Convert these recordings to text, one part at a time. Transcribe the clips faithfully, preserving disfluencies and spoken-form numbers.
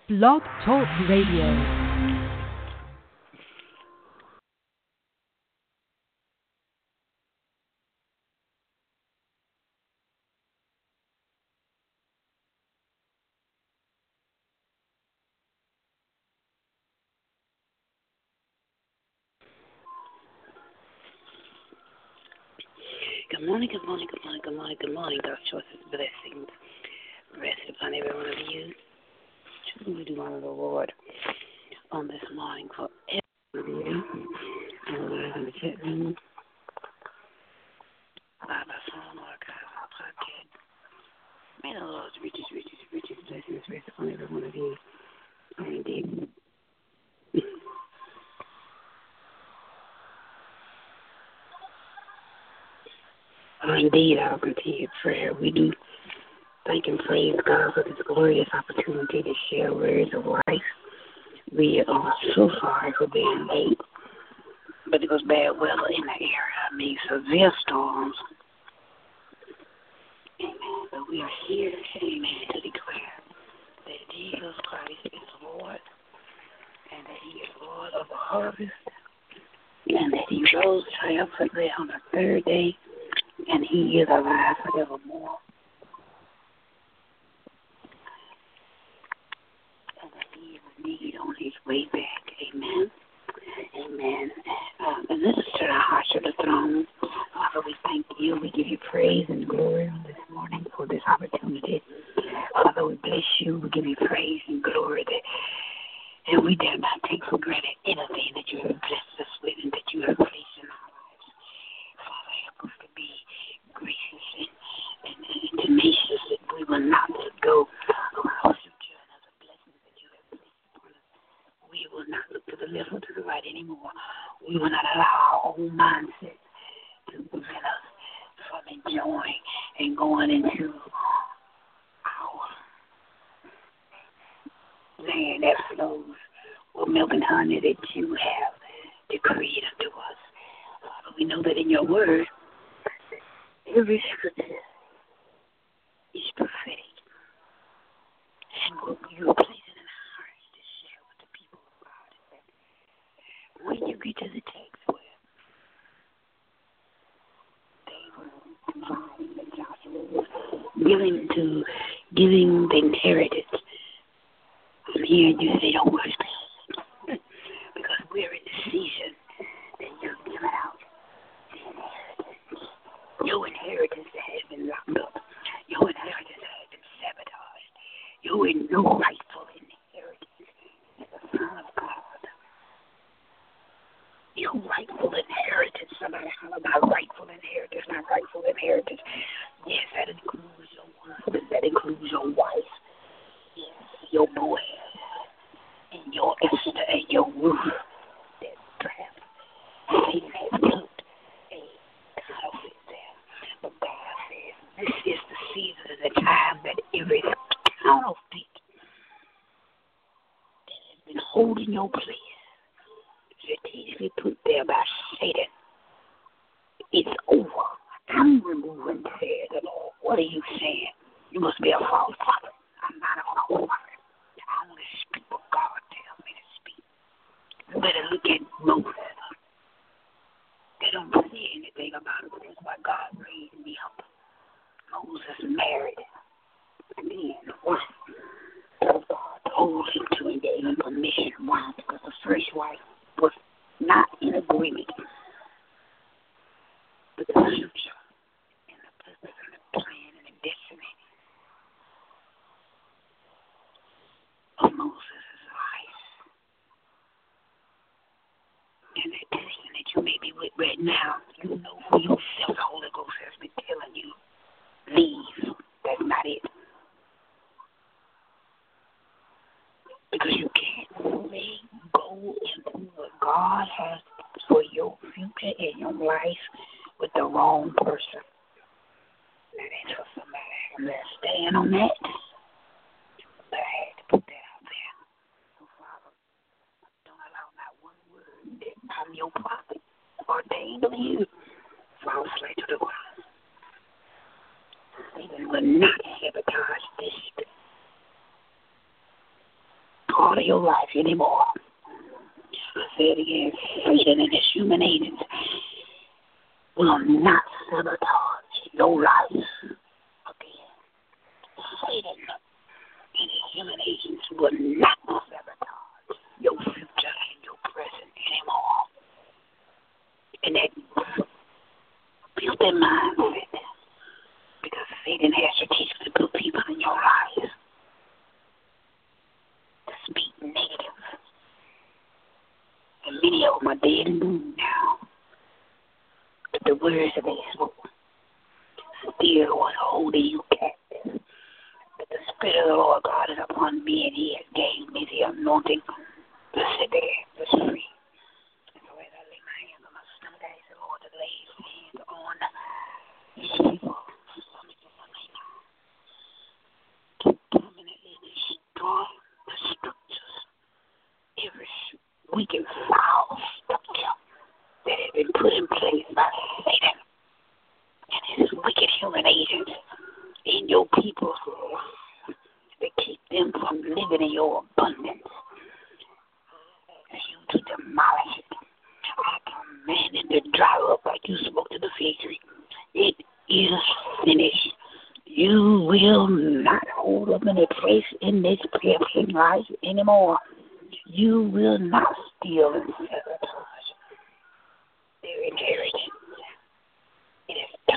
Blog Talk Radio. Good morning, good morning, good morning, good morning, good morning. God's choices, blessings, rest upon every one of you. Truly do honor the Lord on this morning for every one of you. And we're in the chat room, live by phone, archive, our podcast. May the Lord's riches, riches, riches, blessings rest upon every one of you. And indeed, indeed, our continued prayer. We do thank and praise God for this glorious opportunity to share words of life. We are so sorry for being late, but it was bad weather in the area. I mean, severe storms. Amen. But we are here, amen, to declare that Jesus Christ is Lord and that He is Lord of the harvest and that He rose triumphantly on the third day and He is alive forevermore. And that He is indeed on His way back. Amen. Amen. Um, and let us turn our hearts to the throne. Father, we thank you. We give you praise and glory on this morning for this opportunity. Father, we bless you. We give you praise and glory. That, and we dare not take for granted anything that you have blessed us with and that you have placed in our lives. Father, help us to be gracious and, and, and tenacious that we will not let go of our future and of the blessings that you have placed upon us. We will not look to the left or to the right anymore. We will not allow our own mindset to prevent us from enjoying and going into our land that flows with milk and honey that you have decreed unto us. Father, we know that in your word, every scripture is prophetic. And what you are placing in our hearts to share with the people of God is that when you get to the text where they were dividing that Joshua was giving to giving the inheritance, I'm hearing you say your words because we're in the season that you're giving out the inheritance. Your inheritance that has been locked up. Your inheritance that has been sabotaged. You're in no rightful inheritance as a son of God. Your rightful inheritance. Somebody holler about rightful inheritance, not rightful inheritance. Yes, that includes your husband. That includes your wife. Yes, your boy. And your Esther and your Ruth. That perhaps Satan has put a counterfeit there. But God says this is the season and the time that every counterfeit that has been holding your place, strategically put there by Satan, it's over. I'm removing, says the Lord. What are you saying? You must be a false prophet. I'm not a false prophet. I only speak what God tells me to speak. You better look at Moses. They don't say anything about it, but that's why God raised me up. Moses married and then wife. So God told him to and gave him permission. Why? Because the first wife was not in agreement with the future and the purpose and the plan and the destiny of Moses' life. And that person that you may be with right now, you know for yourself the Holy Ghost has been telling you, leave. That's not it. Because you can't fully go into what God has for your future and your life with the wrong person. Now that's for somebody. I'm going to stand on that. But I had to put that out there. So, Father, don't allow not one word that I'm your prophet ordained of you fall flat to the ground. Satan will not sabotage this part of your life anymore. I say it again, Satan and his human agents will not sabotage your life again. Satan and his human agents will not sabotage your future and your present anymore. And that build their mindset, because Satan has strategically put people in your life to speak negative. And many of them are dead and gone now. But the words that they spoke still was holding you captive. But the Spirit of the Lord God is upon me, and He has gave me the anointing to sit there, to free. And so as I lay my hands on my stomach, I ask the Lord to lay His hands on these people. To permanently destroy the structures, every wicked, foul structure that has been put in place by Satan and his wicked human agents in your people's lives to keep them from living in your abundance. I ask you to demolish it. I command it to dry up like you spoke to the fig tree. It is finished. You will not hold up any place in this person life anymore. You will not steal and sabotage their inheritance. It is done.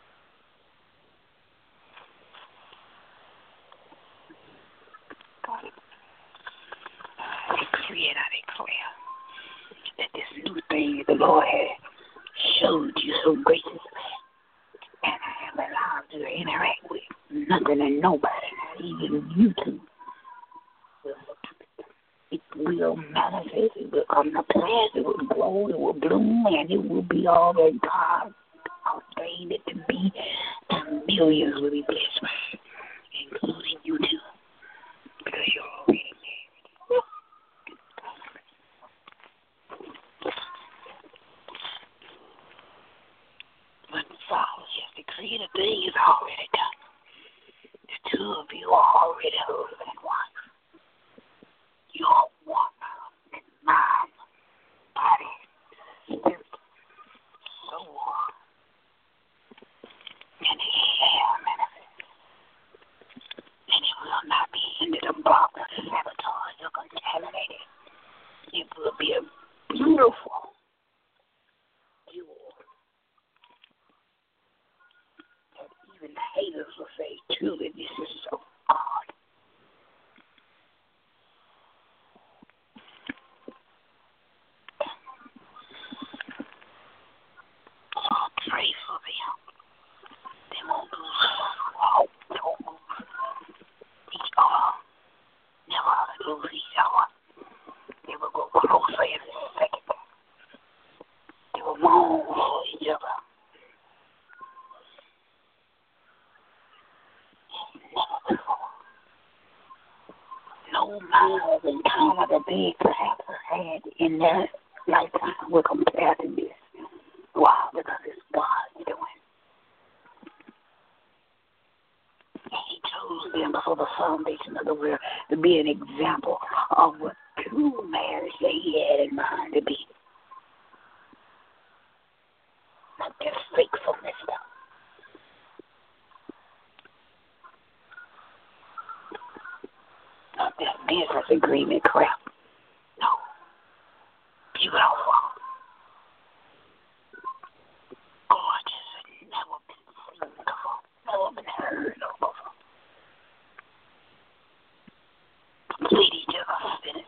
God, I decree and I declare that this new thing that the Lord has showed you so graciously, and I have allowed you to interact with nothing and nobody, not even you two, will it will manifest, it will come to pass, it will grow, it will bloom, and it will be all that God ordained it to be, and millions will be blessed by it, including you too, because you're already married. But Father just decreed a thing is already done. The two of you are already husband and wife. You're one in mind, body, spirit, soul, and it shall manifest. And it will not be hindered or blocked or sabotaged or contaminated. It will be a beautiful jewel that even the haters will say, truly, this is so God. Pray for them. They won't lose hope. They won't lose each other. Never lose each other. They will go closer every second. They will mourn for each other. Never before. No man has encountered that they perhaps had in their lifetime will compare to this. Wow, because it's God doing. And He chose them before the foundation of the world to be an example of what true marriage that He had in mind to be. Not just faithfulness, though. Not this business agreement crap. No. Beautiful. Gorgeous and never been seen before. Never been heard of before. Complete each other. Finish.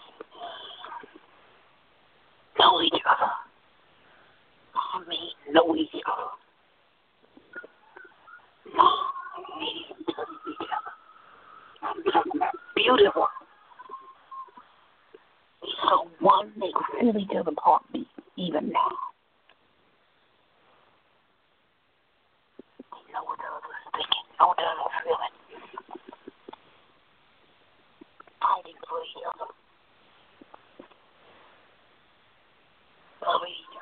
Know each other. I mean, know each other. No, need to touch each other. I'm talking about beautiful. So one, they feel each other's heartbeat even now. They know what the other is thinking, know what the other is feeling. Fighting for each other. Loving each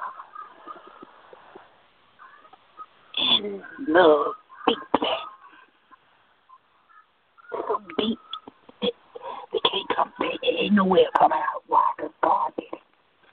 other. In love, deeply. So deep, they, they can't come, they, ain't no way of coming out. Why? Because God did it.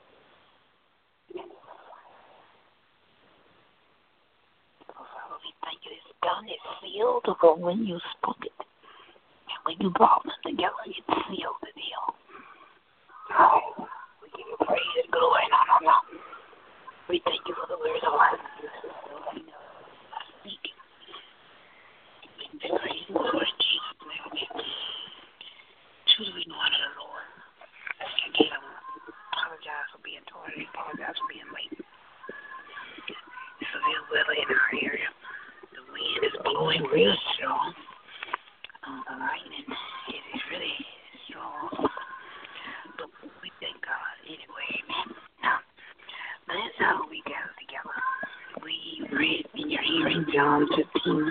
So, Father, we thank you. It's done. It's sealed for when you spoke it. And when you brought them together, it sealed the deal. Oh, we give you praise and glory. No, no, no. We thank you for the words of life. Speak. We praise you, Lord Jesus. Amen. Truly, we know under the Lord. Again, I apologize for being tired. I apologize for being late. It's severe weather in our area. The wind is blowing real strong. Um, the lightning is, is really strong. But we thank God anyway. Now, that's how we gather together. We read in your hearing John fifteen.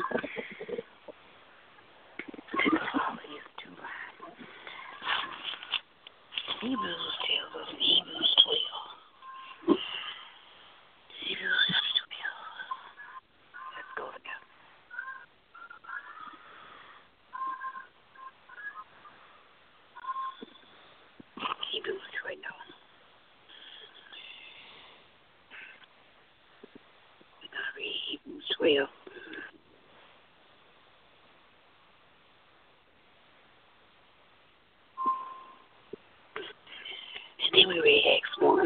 Hebrews tells us in Hebrews twelve. Hebrews chapter twelve. Let's go together. Hebrews twelve. We're going to read Hebrews twelve. And then we read Acts one.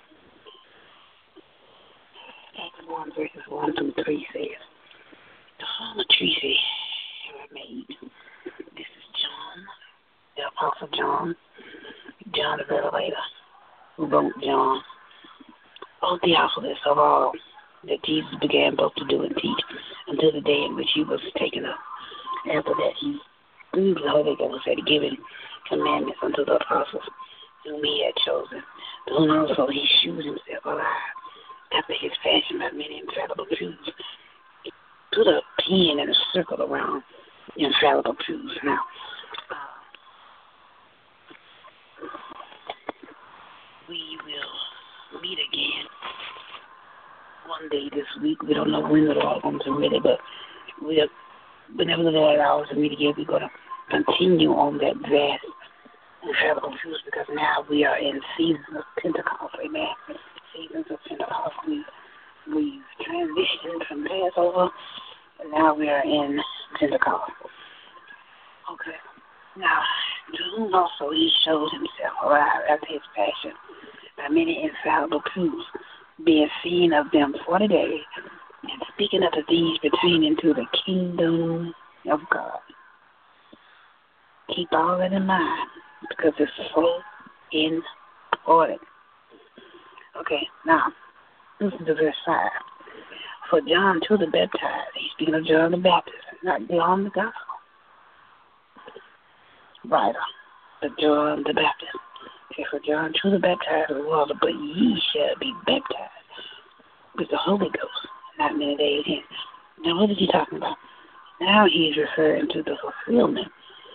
Acts one verses one through three says, the former treaty were made. This is John, the Apostle John, John the Revelator, who wrote John, O Theophilus, of all that Jesus began both to do and teach until the day in which he was taken up. After that, he, through the Holy Ghost, had given commandments unto the apostles whom he had chosen, to whom also he shewed himself alive, after his fashion by many infallible truths. He put a pen and a circle around infallible truths. Now, uh, we will meet again one day this week. We don't know when the Lord wants to meet it, but we'll, whenever the Lord allows us to meet again, we're going to continue on that vast infallible truths, because now we are in seasons of Pentecost, amen. Seasons of Pentecost. We, we've transitioned from Passover, and now we are in Pentecost. Okay. Now, to whom also he showed himself alive after his passion by many infallible truths, being seen of them forty days, and speaking of the things pertaining to the kingdom of God. Keep all that in mind, because it's so important. Okay, now, listen to verse five. For John to the baptized, he's speaking of John the Baptist, not John the Gospel writer, but John the Baptist. Okay, for John to the baptized with water, but ye shall be baptized with the Holy Ghost, not many days hence. Now, what is he talking about? Now he's referring to the fulfillment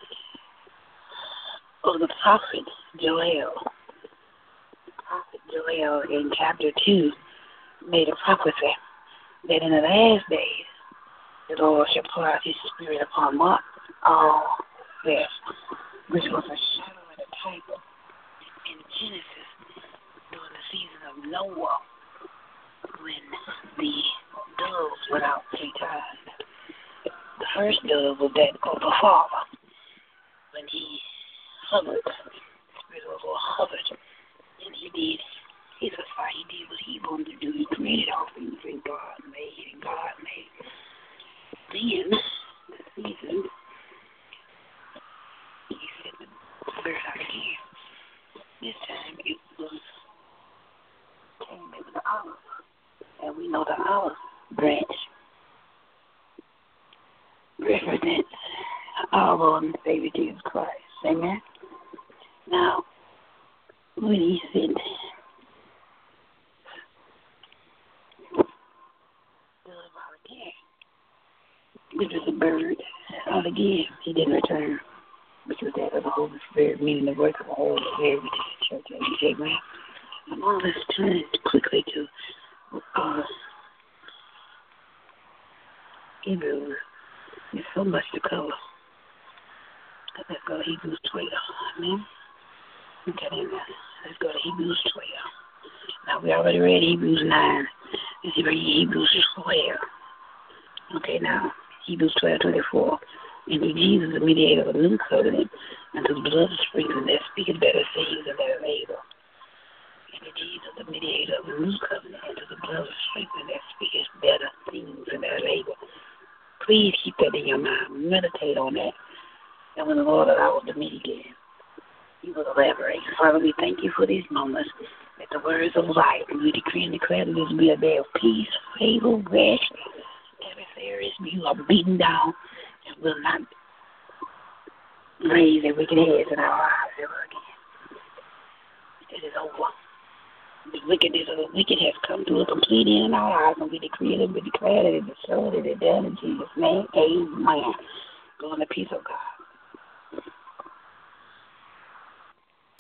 of the prophet Joel. The prophet Joel in chapter two made a prophecy that in the last days the Lord shall pour out his spirit upon what? All flesh, which was a shadow and a type of in Genesis during the season of Noah, when the doves went out three times. The first dove was that of the Father, when he hovered, the Spirit of the Lord hovered, and he did his assignment. He did what he wanted to do. He created all things, and God made, and God made. Then, the season, he said the bird out again. This time it was came with the olive, and we know the olive branch represents our Lord and Savior Jesus Christ. Amen. Now, when he said, which was a bird, out again, he didn't return, which was that of the Holy Spirit, meaning the voice of the Holy Spirit, which is the church. Amen. Now, let's turn quickly to uh, Hebrews. There's so much to cover. Let's go to Hebrews twelve. Amen. Okay, then let's go to Hebrews twelve. Now, we already read Hebrews nine. Let's read Hebrews twelve. Okay, now, Hebrews twelve twenty-four. And to Jesus, the mediator of the new covenant, and to the blood of sprinkling that speaketh better things than that of Abel. And to Jesus, the mediator of the new covenant, and to the blood of sprinkling that speaketh better things than that of Abel. Please keep that in your mind. Meditate on that. And when the Lord allows to meet again, He will elaborate. Father, we thank you for these moments. That the words of life, and we decree and declare that this will be a day of peace, favor, rest. Every areas you are beaten down and will not raise a wicked heads in our lives ever again. It is over. The wickedness of the wicked has come to a complete end in our lives, and we decree it and we declare that it is so, that it is done in Jesus' name. Amen. Go in the peace of God.